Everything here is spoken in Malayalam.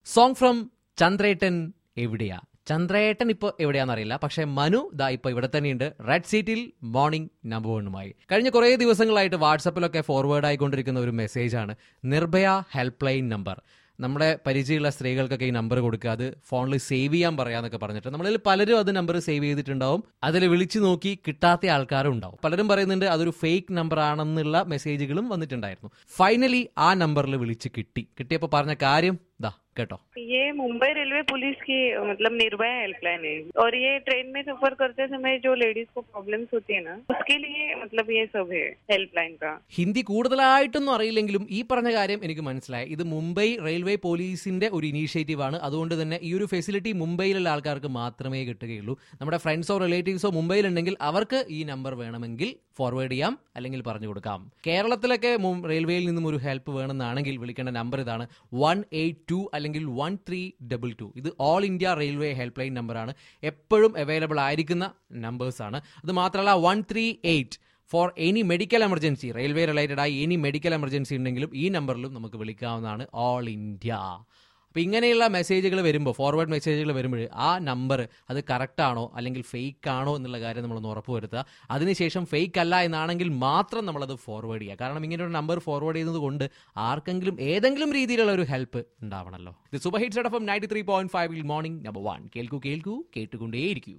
സോങ് ഫ്രം ചന്ദ്രേട്ടൻ എവിടെയാ. ചന്ദ്രേട്ടൻ ഇപ്പോൾ എവിടെയാണെന്നറിയില്ല, പക്ഷേ മനു ദാ ഇപ്പോൾ ഇവിടെ തന്നെയുണ്ട്, റെഡ് സീറ്റിൽ മോർണിംഗ് നമ്പർ 1 കഴിഞ്ഞ കുറേ ദിവസങ്ങളായിട്ട് വാട്സപ്പിലൊക്കെ ഫോർവേഡ് ആയിക്കൊണ്ടിരിക്കുന്ന ഒരു മെസ്സേജാണ് നിർഭയ ഹെൽപ്പ് ലൈൻ നമ്പർ. നമ്മുടെ പരിചയമുള്ള സ്ത്രീകൾക്കൊക്കെ ഈ നമ്പർ കൊടുക്കുക, അത് ഫോണിൽ സേവ് ചെയ്യാൻ പറയാന്നൊക്കെ പറഞ്ഞിട്ട് നമ്മളിൽ പലരും അത് നമ്പർ സേവ് ചെയ്തിട്ടുണ്ടാവും. അതിൽ വിളിച്ചു നോക്കി കിട്ടാത്ത ആൾക്കാരും ഉണ്ടാവും. പലരും പറയുന്നുണ്ട് അതൊരു ഫേക്ക് നമ്പർ ആണെന്നുള്ള മെസ്സേജുകളും വന്നിട്ടുണ്ടായിരുന്നു. ഫൈനലി ആ നമ്പറിൽ വിളിച്ച് കിട്ടിയപ്പോൾ പറഞ്ഞ കാര്യം ദാ കേട്ടോ. ये मुंबई रेलवे पुलिस की मतलब निर्भया हेल्पलाइन है और ये ट्रेन में सफर करते समय जो लेडीज को प्रॉब्लम्स होती है ना, उसके लिए मतलब ये सब है हेल्पलाइन का. ഹിന്ദി കൂടുതലായിട്ടൊന്നും അറിയില്ലെങ്കിലും ഈ പറഞ്ഞ കാര്യം എനിക്ക് മനസ്സിലായി. ഇത് മുംബൈ റെയിൽവേ പോലീസിന്റെ ഒരു ഇനീഷ്യേറ്റീവ് ആണ്. അതുകൊണ്ട് തന്നെ ഈ ഒരു ഫെസിലിറ്റി മുംബൈയിലുള്ള ആൾക്കാർക്ക് മാത്രമേ കിട്ടുകയുള്ളൂ. നമ്മുടെ ഫ്രണ്ട്സോ റിലേറ്റീവ്സോ മുംബൈയിലുണ്ടെങ്കിൽ അവർക്ക് ഈ നമ്പർ വേണമെങ്കിൽ ഫോർവേഡ് ചെയ്യാം, അല്ലെങ്കിൽ പറഞ്ഞു കൊടുക്കാം. കേരളത്തിലൊക്കെ റെയിൽവേയിൽ നിന്നും ഒരു ഹെൽപ്പ് വേണമെന്നാണെങ്കിൽ വിളിക്കേണ്ട നമ്പർ ഇതാണ് 182 അല്ലെങ്കിൽ 1322. ഇത് all India railway helpline നമ്പറാണ്. എപ്പോഴും അവൈലബിൾ ആയിരിക്കുന്ന നമ്പേഴ്സാണ്. അത് മാത്രമല്ല 138 for any medical emergency, railway related ആയി എനി മെഡിക്കൽ എമർജൻസി ഉണ്ടെങ്കിലും ഈ നമ്പറിലും നമുക്ക് വിളിക്കാവുന്നതാണ്, ഓൾ ഇന്ത്യ. അപ്പോൾ ഇങ്ങനെയുള്ള മെസ്സേജുകൾ വരുമ്പോൾ, ഫോർവേഡ് മെസ്സേജുകൾ വരുമ്പോൾ ആ നമ്പർ അത് കറക്റ്റ് ആണോ അല്ലെങ്കിൽ ഫേക്ക് ആണോ എന്നുള്ള കാര്യം നമ്മളൊന്ന് ഉറപ്പ് വരുത്തുക. അതിനുശേഷം ഫേക്ക് അല്ല എന്നാണെങ്കിൽ മാത്രം നമ്മളത് ഫോർവേഡ് ചെയ്യുക. കാരണം ഇങ്ങനെയൊരു നമ്പർ ഫോർവേഡ് ചെയ്യുന്നത് കൊണ്ട് ആർക്കെങ്കിലും ഏതെങ്കിലും രീതിയിലുള്ള ഒരു ഹെൽപ്പ് ഉണ്ടാവണമല്ലോ. ഇത് super hits FM 93.5 morning number 1. കേൾക്കൂ കേട്ടുകൊണ്ടേയിരിക്കൂ.